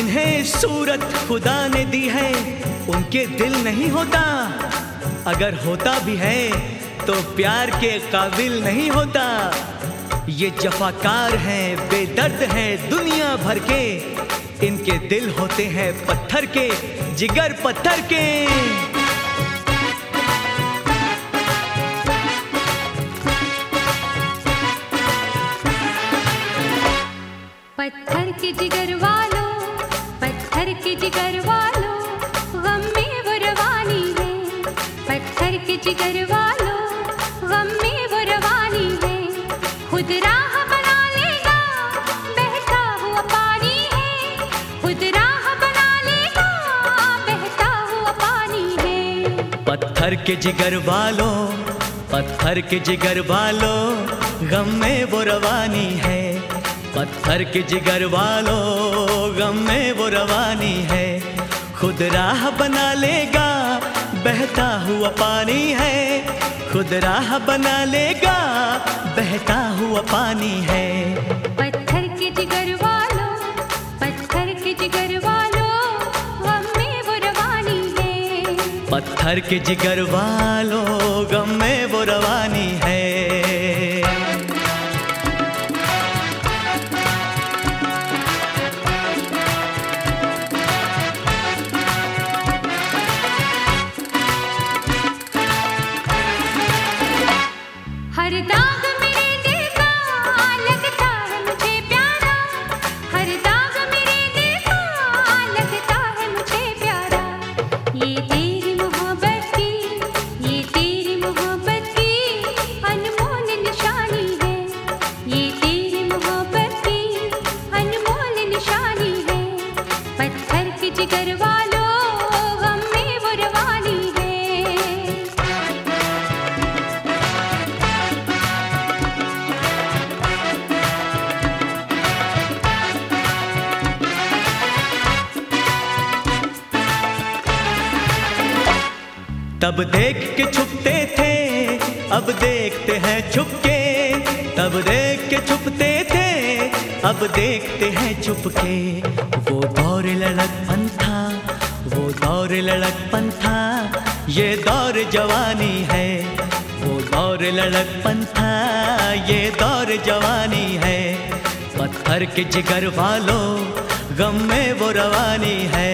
जिन्हें सूरत खुदा ने दी है उनके दिल नहीं होता, अगर होता भी है तो प्यार के काबिल नहीं होता। ये जफाकार हैं, बेदर्द हैं दुनिया भर के, इनके दिल होते हैं पत्थर के, जिगर पत्थर के। पत्थर के जिगर वालों, पत्थर के जिगर वालों, गम में वो रवानी है। पत्थर के जिगर वालों, गम में वो रवानी है। खुद राह बना लेगा, बहता हुआ पानी है। खुद राह बना लेगा, बहता हुआ पानी है। पत्थर के जिगर वालों, पत्थर के जिगर वालों, गम में वो रवानी है। पत्थर के जिगर वालों, गम में वो रवानी है। खुद राह बना लेगा, बहता हुआ पानी है। खुद राह बना लेगा, बहता हुआ पानी है। पत्थर के जिगर वालों, पत्थर के जिगर वालों, गम में वो रवानी है। पत्थर के जिगर वालों, गम में वो रवानी है। हर दाग मेरे दिल का लगता है मुझे प्यारा। हर दाग मेरे दिल का लगता है मुझे प्यारा। ये तेरी मोहब्बत की, ये तेरी मोहब्बत की अनमोल निशानी है। ये तेरी मोहब्बत की अनमोल निशानी है। पत्थर के जिगर वालों, गम में वो रवानी है। तब देख के छुपते थे, अब देखते हैं छुपके। तब देख के छुपते थे, अब देखते हैं छुपके। वो दौर लड़कपन था, वो दौर लड़कपन था, ये दौर जवानी है। वो दौर लड़कपन था, ये दौर जवानी है। पत्थर के जिगर वालों, गम में वो रवानी है।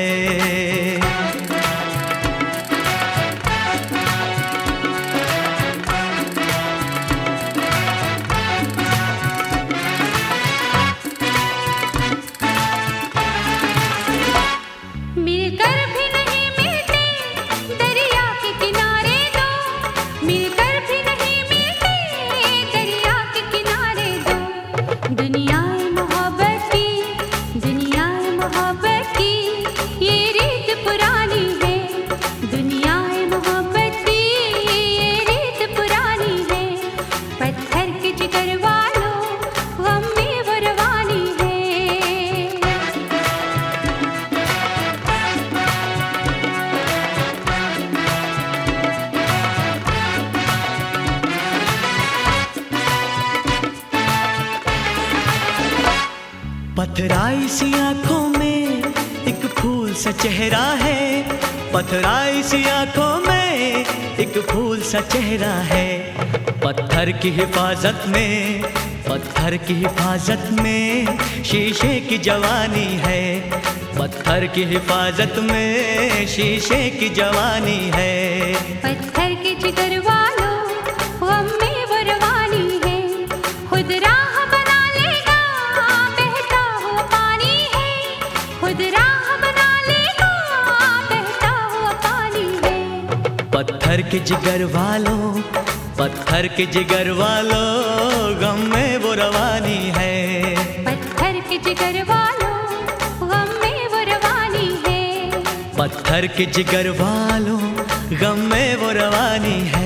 मिलकर भी नहीं मिलते दरिया के किनारे दो। मिलकर भी नहीं मिलते दरिया के किनारे दो। दुनियाए मोहब्बत की, दुनियाए मोहब्बत की ये रीत पुरानी है। दुनियाए मोहब्बत की ये रीत पुरानी है। पत्थर के जिगर वालों, गम में वो रवानी है। पथराई सी आंखों में एक फूल सा चेहरा है। पथराई सी आंखों में एक फूल सा चेहरा है। पत्थर की हिफाजत में, पत्थर की हिफाजत में शीशे की जवानी है। पत्थर की हिफाजत में शीशे की जवानी है। पत्थर के जिगर वालों, गम में वो रवानी है। खुद राह बना लेगा, बहता हुआ पानी है। खुद राह बना लेगा, बहता हुआ पानी है। पत्थर के जिगर वालों, पत्थर के जिगर वालों, गम में वो रवानी है। पत्थर के जिगर वालों, गम में वो रवानी है। पत्थर के जिगर वालों, गम में वो रवानी है।